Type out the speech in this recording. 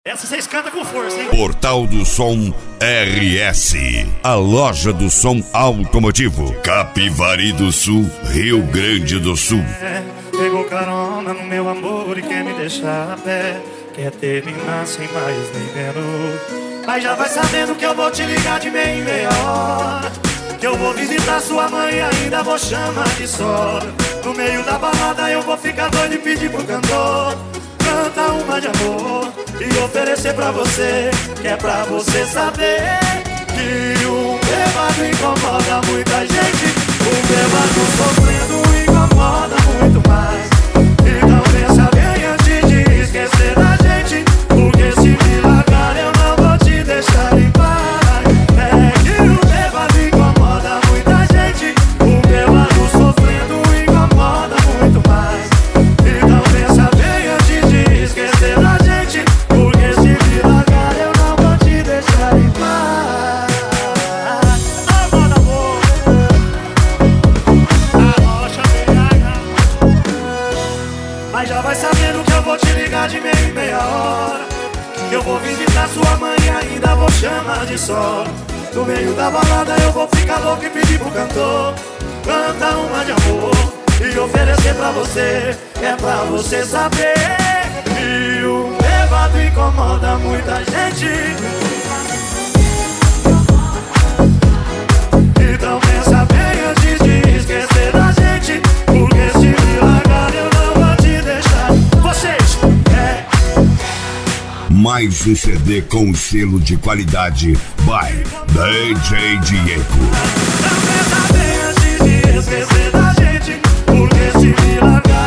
Essa vocês cantam com força, hein? Portal do Som RS, a loja do som automotivo, Capivari do Sul, Rio Grande do Sul. Pegou carona no meu amor e quer me deixar a pé. Quer terminar sem mais nem menos. Mas já vai sabendo que eu vou te ligar de meia em meia hora, que eu vou visitar sua mãe e ainda vou chamar de sogra. No meio da balada eu vou ficar doido e pedir pro cantor canta uma de amor e oferecer pra você, que é pra você saber que o bêbado incomoda muita gente. O bêbado sofrendo incomoda muito mais. Então pensa bem antes de esquecer da gente, porque se me largar eu não vou te deixar em paz. É que o bêbado incomoda muita gente. O bêbado sofrendo incomoda muito mais. Então pensa bem antes de esquecer da gente, porque se me largar eu não vou te deixar em paz. Ah, manda amor, a rocha BH. Mas já vai sabendo que eu vou te ligar de meia em meia hora, que eu vou visitar sua mãe e ainda vou chamar de sogra. No meio da balada eu vou ficar louco e pedir pro cantor canta uma de amor e oferecer pra você, é pra você saber que o bêbado incomoda muita gente. Então pensa bem antes de esquecer da gente, porque se me largar eu não vou te deixar. Vocês, Mais um CD com selo de qualidade by DJ Diego. Então pensa bem antes de esquecer da gente, porque se me largar